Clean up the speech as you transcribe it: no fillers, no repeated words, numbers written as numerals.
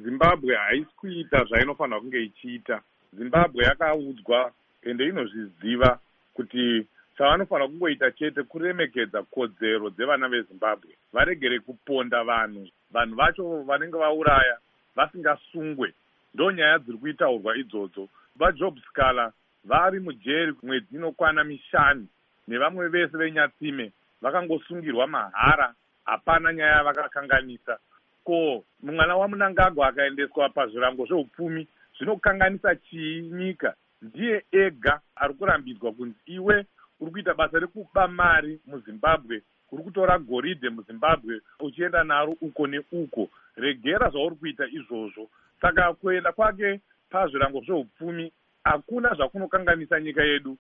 Zimbabwe haisi kuita zvainofanira kunge ichiita. Zimbabwe yakaudzwa ende inozviziva kuti chavanofanira kungoita chete kuremekedza kodzero dzevana veZimbabwe. Varegere kuponda vanhu vacho vanenge vauraya vasingasungwe. Ndo nyaya dziri kuitaurwa idzodzo. VaJob Scala vari mujeri mwedzi inokwana 5 nevamwe vese veNyatsime vakangosungirwa mahara, hapana nyaya vakakanganisa. Ko mwana waMnangagwa akaendeswa pazvirango zveupfumi zvinokanganisa chii nyika? Ndiye ega ari kurambidzwa kunzi iwe uri kuita basa rekuba mari muZimbabwe, uri kutora goridhe muZimbabwe uchienda naro uko neuko. Regera zvauri kuita izvozvo. Saka kuenda kwake pazvirango zveupfumi hakuna zvakunokanganisa nyika yedu.